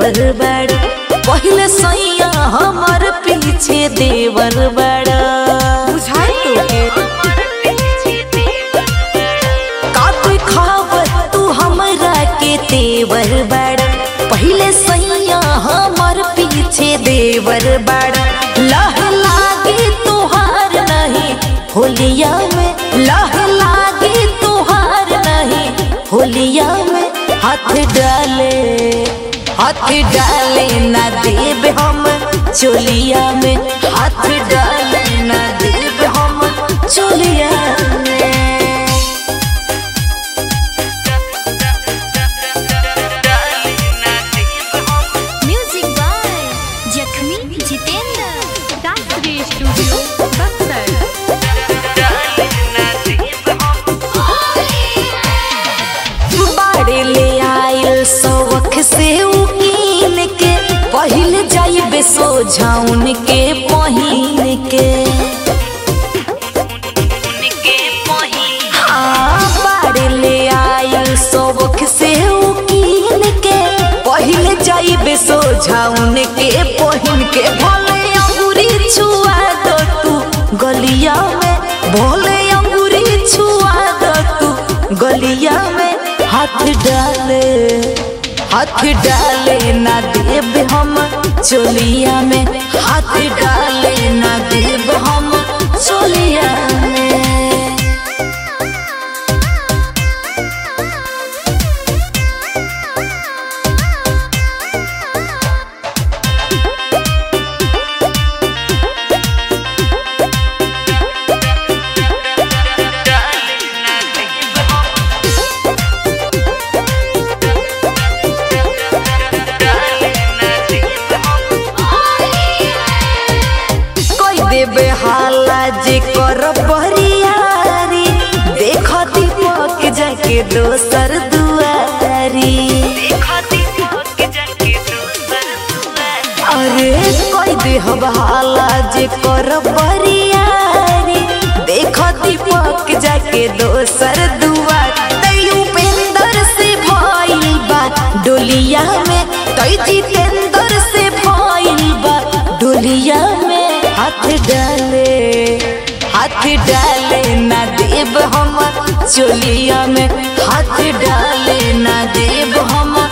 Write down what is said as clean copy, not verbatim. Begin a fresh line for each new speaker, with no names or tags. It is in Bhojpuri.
देवर बड़ा पहले सैया हमार पीछे देवर बड़ा बुझाई तो खावत तू हमरा के तेवर बड़ा पहले सैया हमार पीछे देवर बड़ा लह लागे तुहार नहीं होलिया में लह लागे तुहार नहीं होलिया में हाथ डाले ना देव हम चोलिया में हाथ डाले ना देव हम चोलिया में।
म्यूजिक बाय जख्मी जितेंद्र शास्त्रीय स्टूडियो बक्सर।
बाड़े ले आयल सौख से उकीन के पहले जाइबे सोझाउन के पहिन के बाड़े ले आयल सौख से उकीन के पहले जाइबे सोझाउन के पहिन के भले अंगूरी छुआ दो तू गलिया में भले अंगूरी छुआ दो तू गलिया में हाथ डाले ना देव हम चोलिया में हाथ डाले ना देव हम चोलिया में। देवे हाला जे कर बरियारी देख दीपक जाके दोसर दुआरी अरे कोई देहब हाला जे कर बरियारी देख दीपक जाके दोसर दुआरी उपेंद्र से भइल बा डोलिया में तई जितेंद्र से भइल बा डोलिया में हाथ डाले ना देव हम चोलिया में हाथ डाले ना देव हम